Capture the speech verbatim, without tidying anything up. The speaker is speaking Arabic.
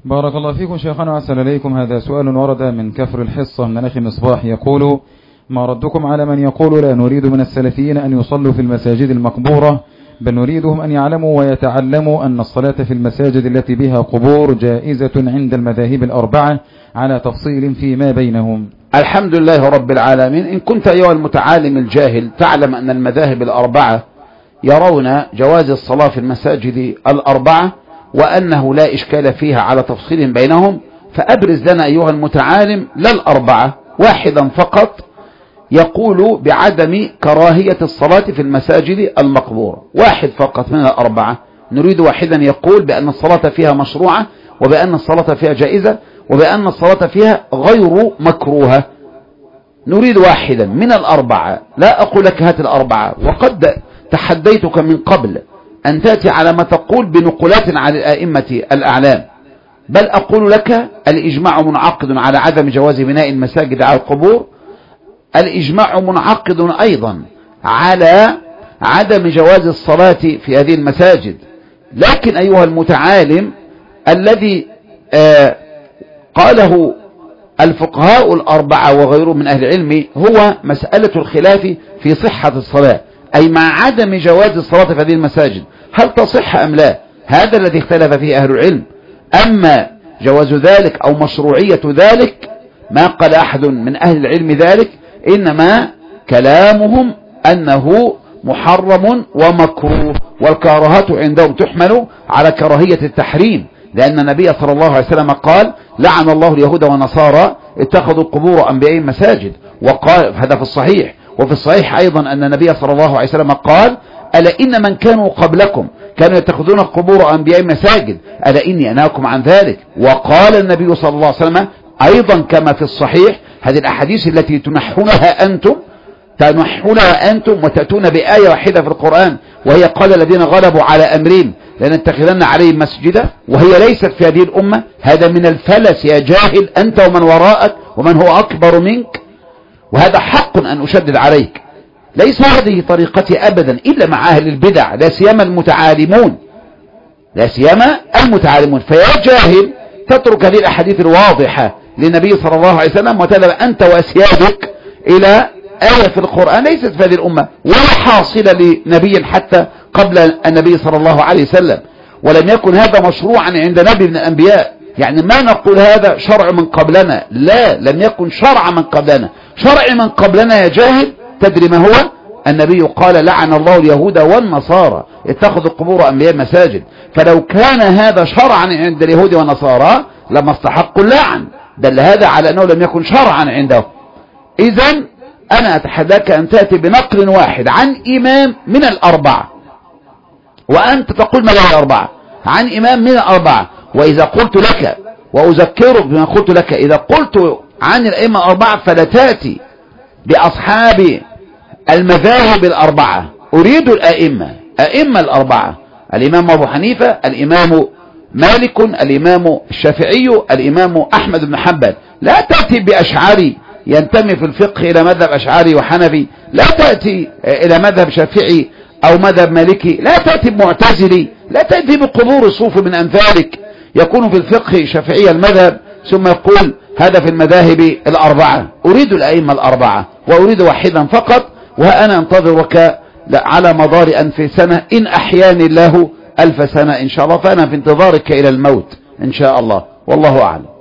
بارك الله فيكم شيخنا وأحسن إليكم. هذا سؤال ورد من كفر الحصة من أخي مصباح يقول: ما ردكم على من يقول لا نريد من السلفيين أن يصلوا في المساجد المقبورة، بل نريدهم أن يعلموا ويتعلموا أن الصلاة في المساجد التي بها قبور جائزة عند المذاهب الأربعة على تفصيل فيما بينهم؟ الحمد لله رب العالمين. إن كنت أيها المتعالم الجاهل تعلم أن المذاهب الأربعة يرون جواز الصلاة في المساجد الأربعة وأنه لا إشكال فيها على تفصيل بينهم، فأبرز لنا أيها المتعالم لا الأربعة، واحدا فقط يقول بعدم كراهية الصلاة في المساجد المقبورة، واحد فقط من الأربعة. نريد واحدا يقول بأن الصلاة فيها مشروعة، وبأن الصلاة فيها جائزة، وبأن الصلاة فيها غير مكروهة. نريد واحدا من الأربعة. لا أقول لك هات الأربعة، وقد تحديتك من قبل أن تأتي على ما تقول بنقولات عن الآئمة الأعلام، بل أقول لك الإجماع منعقد على عدم جواز بناء المساجد على القبور، الإجماع منعقد أيضا على عدم جواز الصلاة في هذه المساجد. لكن أيها المتعالم الذي آه قاله الفقهاء الأربعة وغيرهم من أهل العلم هو مسألة الخلاف في صحة الصلاة، أي مع عدم جواز الصلاة في هذه المساجد هل تصح أم لا، هذا الذي اختلف فيه أهل العلم. أما جواز ذلك أو مشروعية ذلك ما قال أحد من أهل العلم ذلك، إنما كلامهم أنه محرم ومكروه، والكراهات عندهم تحمل على كراهية التحريم، لأن النبي صلى الله عليه وسلم قال: لعن الله اليهود والنصارى اتخذوا قبور أنبيائهم مساجد، وقال هذا في الصحيح. وفي الصحيح أيضا أن النبي صلى الله عليه وسلم قال: ألا إن من كانوا قبلكم كانوا يتخذون قبور أنبيائهم مساجد، ألا إني أنهاكم عن ذلك. وقال النبي صلى الله عليه وسلم أيضا كما في الصحيح: هذه الأحاديث التي تنحونها أنتم تنحونها أنتم وتأتون بآية واحدة في القرآن، وهي قال الذين غلبوا على أمرهم لنتخذن عليهم مسجدا، وهي ليست في هذه الأمة. هذا من الفلس يا جاهل أنت ومن وراءك ومن هو أكبر منك، وهذا حق أن أشدد عليك. ليس هذه طريقتي أبدا إلا مع أهل البدع، لا سيما المتعالمون، لا سيما المتعالمون. فيا جاهل تترك هذه الأحاديث الواضحة للنبي صلى الله عليه وسلم وتذهب أنت وأسيادك إلى آية في القرآن ليست في هذه الأمة ولا حاصلة لنبي حتى قبل النبي صلى الله عليه وسلم، ولم يكن هذا مشروعا عند نبي من الأنبياء. يعني ما نقول هذا شرع من قبلنا، لا، لم يكن شرع من قبلنا. شرع من قبلنا يا جاهل تدري ما هو؟ النبي قال: لعن الله اليهود والنصارى اتخذوا قبور أنبياء مساجد. فلو كان هذا شرعا عند اليهود والنصارى لما استحقوا اللعن، دل هذا على أنه لم يكن شرعا عنده. إذن أنا أتحداك أن تأتي بنقل واحد عن إمام من الأربعة، وأنت تقول ما له الأربعة، عن إمام من الأربعة. وإذا قلت لك وأذكرك بما قلت لك، إذا قلت عن الأئمة الأربعة فلا تأتي بأصحاب المذاهب الأربعة. أريد الأئمة، أئمة الأربعة: الإمام أبو حنيفة، الإمام مالك، الإمام الشافعي، الإمام أحمد بن حنبل. لا تأتي بأشعري ينتمي في الفقه إلى مذهب أشعري وحنفي، لا تأتي إلى مذهب شافعي أو مذهب مالكي، لا تأتي بمعتزلي، لا تأتي بقبور صوفي من أمثالك يكون في الفقه شافعي المذهب ثم يقول هذا في المذاهب الأربعة. أريد الأئمة الأربعة وأريد واحدا فقط، وأنا أنتظرك على مدار ألف سنة إن أحياني الله ألف سنة إن شاء الله، فأنا في انتظارك إلى الموت إن شاء الله، والله أعلم.